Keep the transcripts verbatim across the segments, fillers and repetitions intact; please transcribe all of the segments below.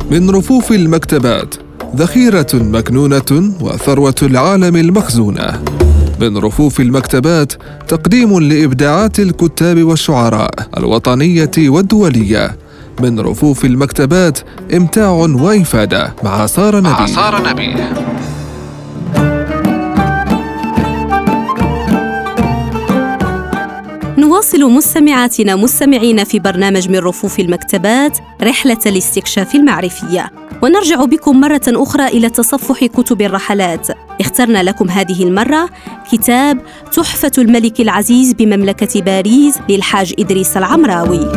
من رفوف المكتبات، ذخيرة مكنونة وثروة العالم المخزونة. من رفوف المكتبات تقديم لإبداعات الكتاب والشعراء الوطنية والدولية. من رفوف المكتبات إمتاع وإفادة مع سارة نبيه. مع سارة نبيه. نواصل مستمعاتنا مستمعين في برنامج من رفوف المكتبات رحلة الاستكشاف المعرفية، ونرجع بكم مرة أخرى إلى تصفح كتب الرحلات. اخترنا لكم هذه المرة كتاب تحفة الملك العزيز بمملكة باريس للحاج إدريس العمراوي.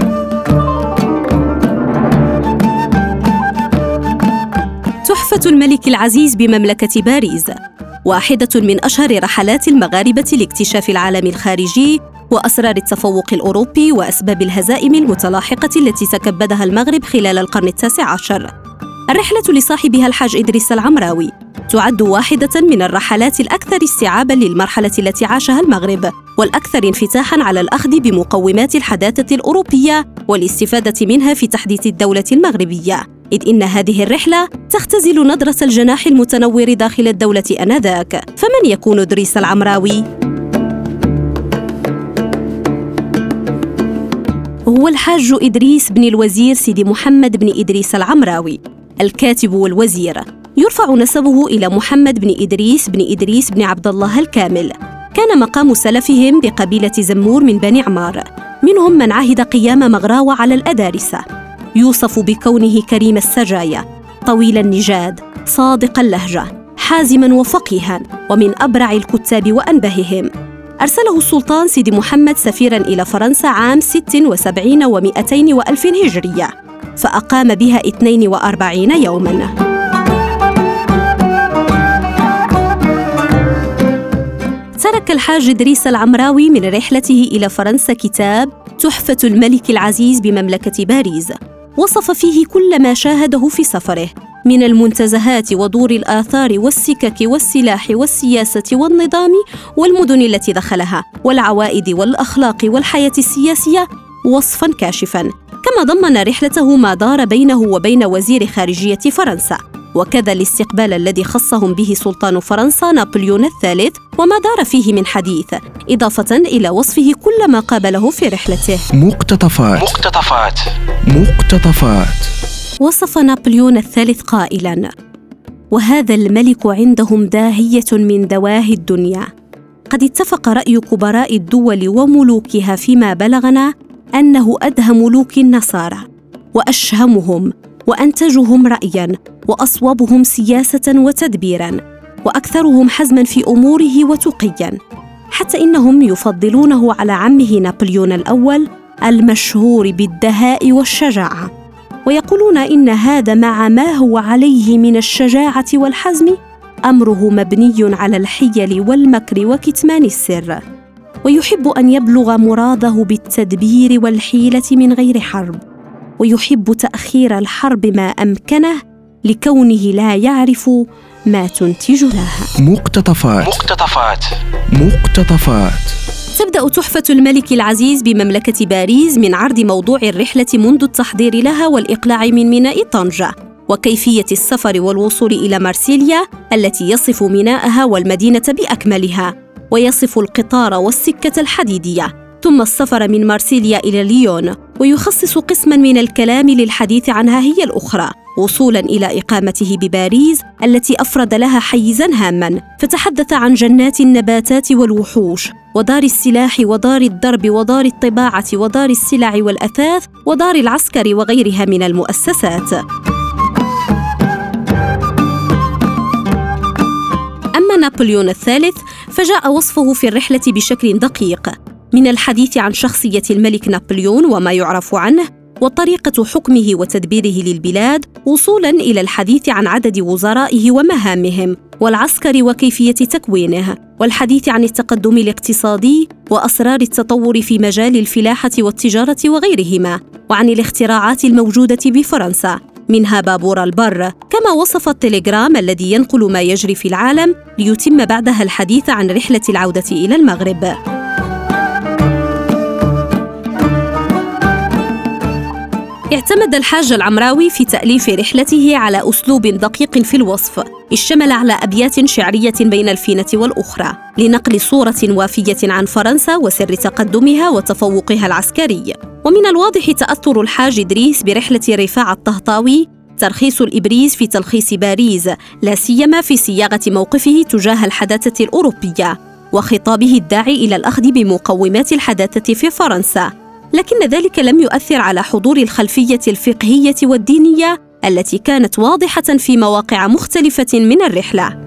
تحفة الملك العزيز بمملكة باريس واحدة من أشهر رحلات المغاربة لاكتشاف العالم الخارجي وأسرار التفوق الأوروبي وأسباب الهزائم المتلاحقة التي تكبدها المغرب خلال القرن التاسع عشر. الرحلة لصاحبها الحاج إدريس العمراوي تعد واحدة من الرحلات الأكثر استيعاباً للمرحلة التي عاشها المغرب، والأكثر انفتاحاً على الأخذ بمقومات الحداثة الأوروبية والاستفادة منها في تحديث الدولة المغربية، إذ إن هذه الرحلة تختزل نضرة الجناح المتنور داخل الدولة آنذاك. فمن يكون إدريس العمراوي؟ هو الحاج إدريس بن الوزير سيدي محمد بن إدريس العمراوي، الكاتب والوزير. يرفع نسبه إلى محمد بن إدريس بن إدريس بن عبد الله الكامل. كان مقام سلفهم بقبيلة زمور من بني عمار، منهم من عهد قيام مغراوة على الأدارسة. يوصف بكونه كريم السجايا، طويل النجاد، صادق اللهجة، حازماً وفقيهاً، ومن أبرع الكتاب وأنبههم. أرسله السلطان سيدي محمد سفيراً إلى فرنسا عام ست وسبعين ومئتين وألف هجرية، فأقام بها اثنين وأربعين يوماً. ترك الحاج إدريس العمراوي من رحلته إلى فرنسا كتاب تحفة الملك العزيز بمملكة باريس، وصف فيه كل ما شاهده في سفره من المنتزهات ودور الآثار والسكك والسلاح والسياسة والنظام والمدن التي دخلها والعوائد والأخلاق والحياة السياسية وصفاً كاشفاً. كما ضمن رحلته ما دار بينه وبين وزير خارجية فرنسا، وكذا الاستقبال الذي خصهم به سلطان فرنسا نابليون الثالث وما دار فيه من حديث، إضافة إلى وصفه كل ما قابله في رحلته. مقتطفات مقتطفات مقتطفات وصف نابليون الثالث قائلاً: وهذا الملك عندهم داهية من دواهي الدنيا. قد اتفق رأي كبراء الدول وملوكها فيما بلغنا أنه أدهى ملوك النصارى، وأشهمهم، وأنتجهم رأياً، وأصوبهم سياسة وتدبيراً، وأكثرهم حزماً في أموره وتقياً، حتى إنهم يفضلونه على عمه نابليون الأول المشهور بالدهاء والشجاعة، ويقولون إن هذا مع ما هو عليه من الشجاعة والحزم أمره مبني على الحيل والمكر وكتمان السر، ويحب أن يبلغ مراده بالتدبير والحيلة من غير حرب، ويحب تأخير الحرب ما أمكنه لكونه لا يعرف ما تنتج لها. مقتطفات مقتطفات مقتطفات تبدأ تحفة الملك العزيز بمملكة باريس من عرض موضوع الرحلة منذ التحضير لها والإقلاع من ميناء طنجة، وكيفية السفر والوصول إلى مارسيليا التي يصف ميناءها والمدينة بأكملها، ويصف القطار والسكة الحديدية، ثم السفر من مارسيليا إلى ليون، ويخصص قسماً من الكلام للحديث عنها هي الأخرى، وصولاً إلى إقامته بباريس التي أفرد لها حيزاً هاماً، فتحدث عن جنات النباتات والوحوش، ودار السلاح ودار الضرب ودار الطباعة ودار السلع والأثاث ودار العسكر وغيرها من المؤسسات. أما نابليون الثالث فجاء وصفه في الرحلة بشكل دقيق، من الحديث عن شخصية الملك نابليون وما يعرف عنه وطريقة حكمه وتدبيره للبلاد، وصولاً إلى الحديث عن عدد وزرائه ومهامهم والعسكر وكيفية تكوينه، والحديث عن التقدم الاقتصادي وأسرار التطور في مجال الفلاحة والتجارة وغيرهما، وعن الاختراعات الموجودة بفرنسا منها بابور البر، كما وصف التليغرام الذي ينقل ما يجري في العالم، ليتم بعدها الحديث عن رحلة العودة إلى المغرب. اعتمد الحاج العمراوي في تأليف رحلته على أسلوب دقيق في الوصف، اشتمل على أبيات شعرية بين الفينة والأخرى لنقل صورة وافية عن فرنسا وسر تقدمها وتفوقها العسكري. ومن الواضح تأثر الحاج إدريس برحلة رفاعة الطهطاوي، ترخيص الإبريز في تلخيص باريس، لا سيما في صياغة موقفه تجاه الحداثة الأوروبية وخطابه الداعي إلى الأخذ بمقومات الحداثة في فرنسا. لكن ذلك لم يؤثر على حضور الخلفية الفقهية والدينية التي كانت واضحة في مواقع مختلفة من الرحلة.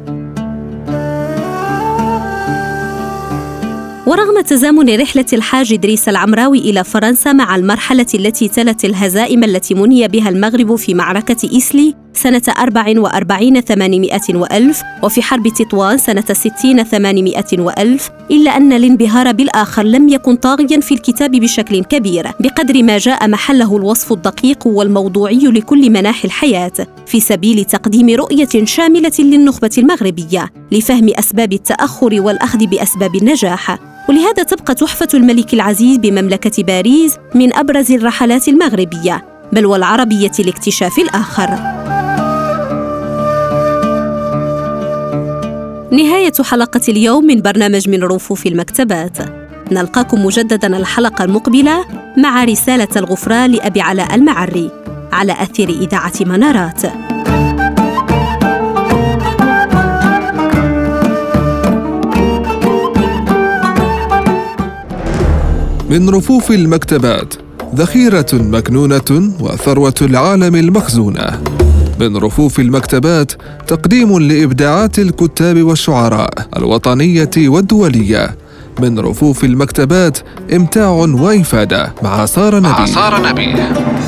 ورغم تزامن رحلة الحاج إدريس العمراوي إلى فرنسا مع المرحلة التي تلت الهزائم التي مني بها المغرب في معركة إيسلي سنة أربع وأربعين ثمانمائة وألف وفي حرب تطوان سنة ستين ثمانمائة وألف، إلا أن الانبهار بالآخر لم يكن طاغياً في الكتاب بشكل كبير بقدر ما جاء محله الوصف الدقيق والموضوعي لكل مناحي الحياة في سبيل تقديم رؤية شاملة للنخبة المغربية لفهم أسباب التأخر والأخذ بأسباب النجاح. ولهذا تبقى تحفة الملك العزيز بمملكة باريس من أبرز الرحلات المغربية بل والعربية لاكتشاف الآخر. نهاية حلقة اليوم من برنامج من رفوف المكتبات. نلقاكم مجدداً الحلقة المقبلة مع رسالة الغفران لأبي علاء المعري على أثير إذاعة منارات. من رفوف المكتبات، ذخيرة مكنونة وثروة العالم المخزونة. من رفوف المكتبات، تقديم لإبداعات الكتاب والشعراء الوطنية والدولية. من رفوف المكتبات، إمتاع وإفادة مع سارة نبيل.